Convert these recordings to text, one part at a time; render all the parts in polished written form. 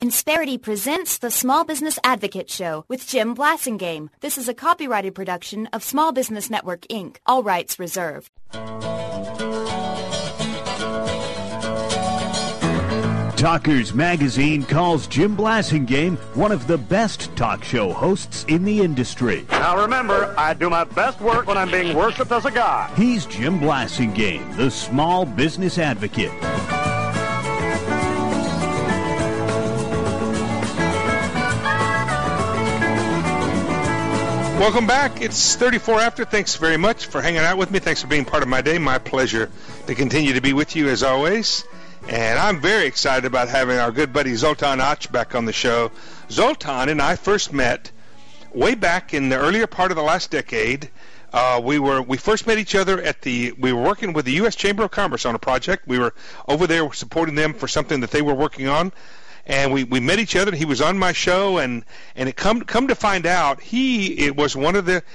Insperity presents the Small Business Advocate Show with Jim Blasingame. This is a copyrighted production of Small Business Network, Inc. All rights reserved. Talkers Magazine calls Jim Blasingame one of the best talk show hosts in the industry. Now remember, I do my best work when I'm being worshipped as a god. He's Jim Blasingame, the Small Business Advocate. Welcome back. It's 34 after. Thanks very much for hanging out with me. Thanks for being part of my day. My pleasure to continue to be with you as always. And I'm very excited about having our good buddy Zoltan Ach back on the show. Zoltan and I first met way back in the earlier part of the last decade. We first met each other we were working with the U.S. Chamber of Commerce on a project. We were over there supporting them for something that they were working on. And we met each other. He was on my show, and it come to find out is one of the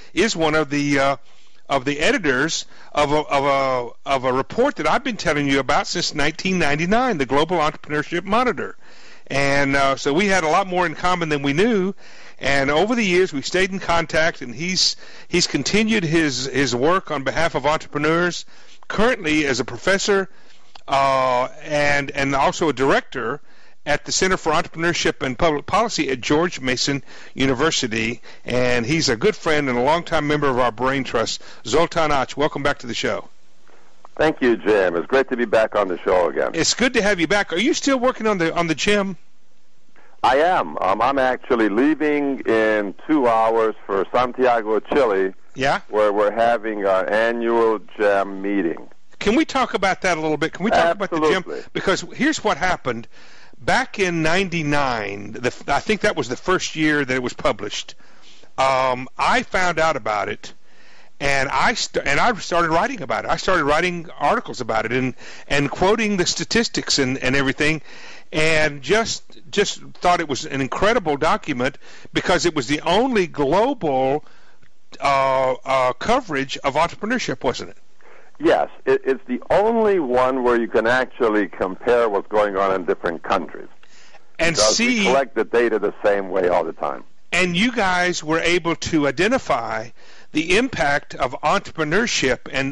editors of a report that I've been telling you about since 1999, the Global Entrepreneurship Monitor. And so we had a lot more in common than we knew. And over the years, we've stayed in contact, and he's continued his work on behalf of entrepreneurs. Currently, as a professor and also a director at the Center for Entrepreneurship and Public Policy at George Mason University, and he's a good friend and a longtime member of our Brain Trust. Zoltan Ach, welcome back to the show. Thank you, Jim. It's great to be back on the show again. It's good to have you back. Are you still working on the gym? I am. I'm actually leaving in 2 hours for Santiago, Chile, where we're having our annual GEM meeting. Can we talk about that a little bit? Can we talk Absolutely. about the gym? Because here's what happened. Back in '99, I think that was the first year that it was published. I found out about it, and I started writing about it. I started writing articles about it and quoting the statistics and everything, and just thought it was an incredible document because it was the only global coverage of entrepreneurship, wasn't it? Yes, it's the only one where you can actually compare what's going on in different countries. And we collect the data the same way all the time. And you guys were able to identify the impact of entrepreneurship and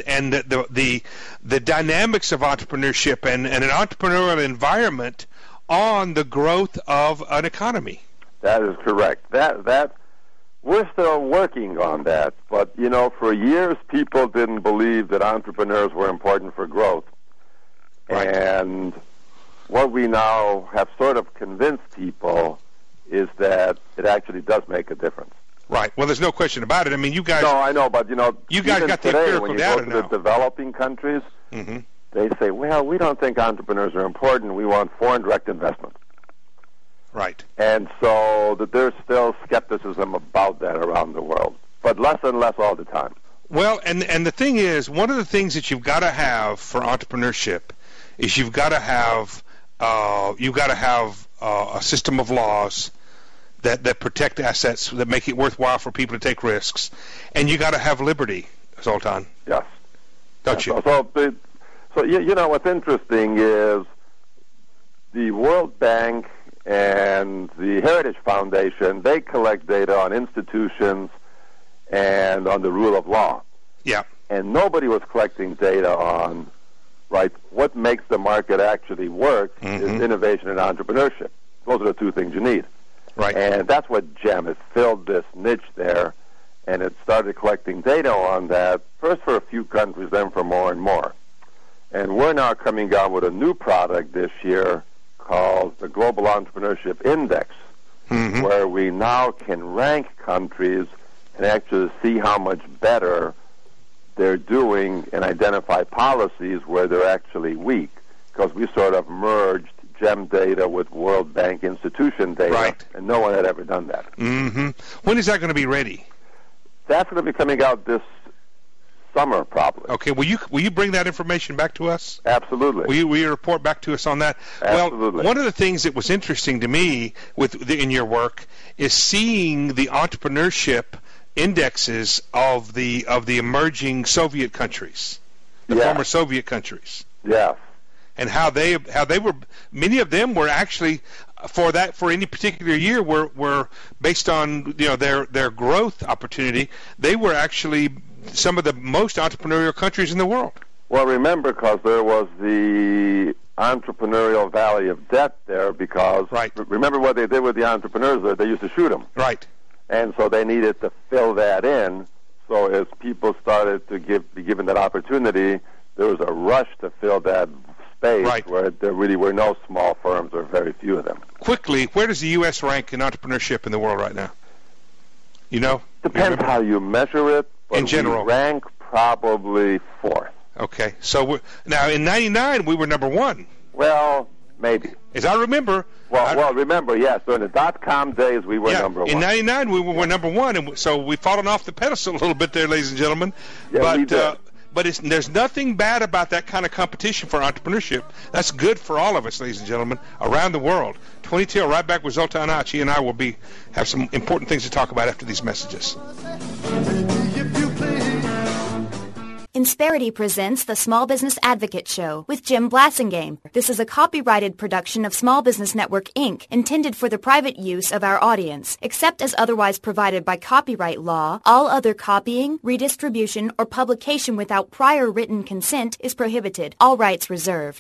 the dynamics of entrepreneurship and an entrepreneurial environment on the growth of an economy. That is correct. That we're still working on that, but, for years people didn't believe that entrepreneurs were important for growth. Right. And what we now have sort of convinced people is that it actually does make a difference. Right. Well, there's no question about it. I mean, you guys... No, I know, but, you guys got the empirical data now. When you go to the developing countries, they say, well, we don't think entrepreneurs are important. We want foreign direct investment. Right. And so there's still skepticism about that around the world, but less and less all the time. Well, and the thing is, one of the things that you've got to have for entrepreneurship is you've got to have a system of laws that protect assets, that make it worthwhile for people to take risks, and you got to have liberty, Zoltan. Yes. Don't you? So what's interesting is the World Bank and the Heritage Foundation, they collect data on institutions and on the rule of law. Yeah. And nobody was collecting data on, what makes the market actually work is innovation and entrepreneurship. Those are the two things you need. Right. And that's what GEM has filled this niche there, and it started collecting data on that, first for a few countries, then for more and more. And we're now coming out with a new product this year called the Global Entrepreneurship Index, where we now can rank countries and actually see how much better they're doing and identify policies where they're actually weak, because we sort of merged GEM data with World Bank institution data, and no one had ever done that. When is that going to be ready? That's going to be coming out this summer, probably. Okay. Will you bring that information back to us? Absolutely. Will you report back to us on that? Absolutely. Well, one of the things that was interesting to me in your work is seeing the entrepreneurship indexes of the emerging Soviet countries, the former Soviet countries. Yes. And how they were, many of them were actually for any particular year were based on their growth opportunity. They were actually some of the most entrepreneurial countries in the world. Well, remember, because there was the entrepreneurial valley of debt there, because remember what they did with the entrepreneurs there? They used to shoot them. Right. And so they needed to fill that in. So as people started to be given that opportunity, there was a rush to fill that space where there really were no small firms or very few of them. Quickly, where does the U.S. rank in entrepreneurship in the world right now? You know? Depends how you measure it. But in general. We rank probably fourth. Okay. So now in 99, we were number one. Well, maybe. As I remember. Well, remember, yes. During the dot-com days, we were number one. In 99, we were number one, and so we've fallen off the pedestal a little bit there, ladies and gentlemen. Yeah, we did. But there's nothing bad about that kind of competition for entrepreneurship. That's good for all of us, ladies and gentlemen, around the world. 20 right back with Zoltan Ach. He and I will have some important things to talk about after these messages. Insperity presents the Small Business Advocate Show with Jim Blasingame. This is a copyrighted production of Small Business Network, Inc., intended for the private use of our audience. Except as otherwise provided by copyright law, all other copying, redistribution, or publication without prior written consent is prohibited. All rights reserved.